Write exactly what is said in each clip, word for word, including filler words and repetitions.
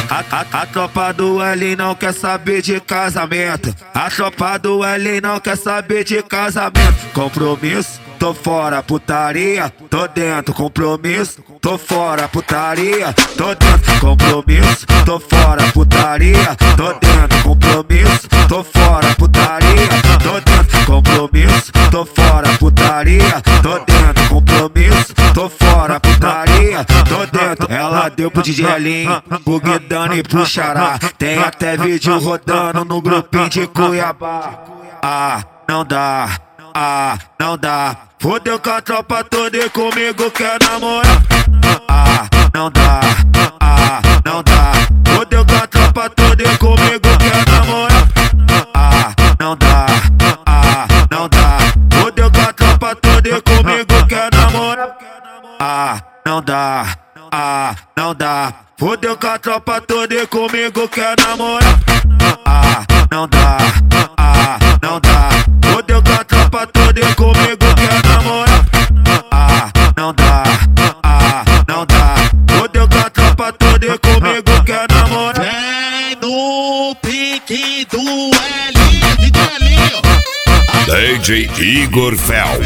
A, a, a tropa do L não quer saber de casamento. A tropa do L não quer saber de casamento. Compromisso, tô fora, putaria. Tô dentro, compromisso, tô fora, putaria. Tô dentro, compromisso, tô fora, putaria. Tô dentro, compromisso, tô fora, putaria. Tô dentro, compromisso, tô fora, putaria. Tô dentro, compromisso, tô fora, putaria. Tô dentro, ela deu pro D J Elinho, pro Guidano e pro Xará. Tem até vídeo rodando no grupinho de Cuiabá. Ah, não dá, ah, não dá. Fodeu com a tropa toda e comigo quer namorar. Ah, não dá, ah, não dá. Fodeu com a tropa toda e comigo quer namorar. Ah, não dá, ah, não dá. Fodeu com a tropa toda e comigo quer namorar. Ah, não dá, ah, não dá. Fodeu com a tropa toda e comigo quer namorar. Ah, não dá, ah, não dá. Fodeu com a tropa toda e comigo quer namorar. Ah, não dá, ah, não dá. Fodeu com a tropa toda e comigo quer namorar. Vem no pique do L, D J Elinho, D J Igor Fel.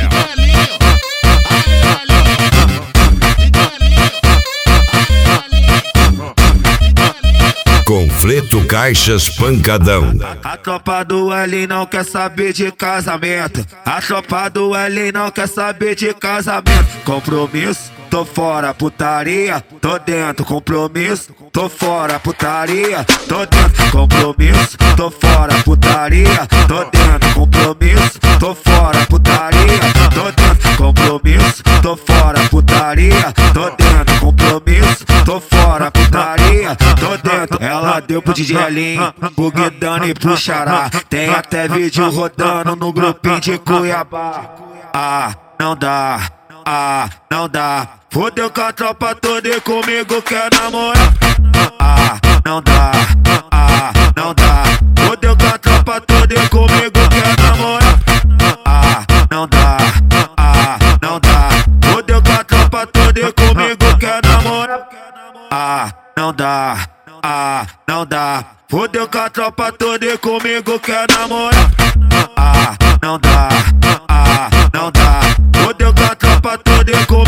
Conflito Caixas Pancadão. A tropa do L não quer saber de casamento. A tropa do L não quer saber de casamento. Compromisso, tô fora, putaria. Tô dentro, compromisso, tô fora, putaria. Tô dentro, compromisso, tô fora, putaria. Tô dentro, compromisso, tô fora, putaria. Tô dentro, compromisso, tô fora, putaria. Tô dentro, compromisso, tô fora, putaria. Tô dentro, ela deu pro D J Elinho, pro Guidano e pro Xará. Tem até vídeo rodando no grupinho de Cuiabá. Ah, não dá, ah, não dá. Fodeu com a tropa toda e comigo quer namorar. Ah, não dá, ah, não dá. Fodeu com a tropa toda e comigo quer namorar. Ah, não dá, ah, não dá. Fodeu com a tropa toda e comigo quer namorar. Ah, não dá, ah, não dá. Fodeu com a tropa toda e comigo quer namorar. Ah, não dá, ah, não dá. Fodeu com a tropa toda e comigo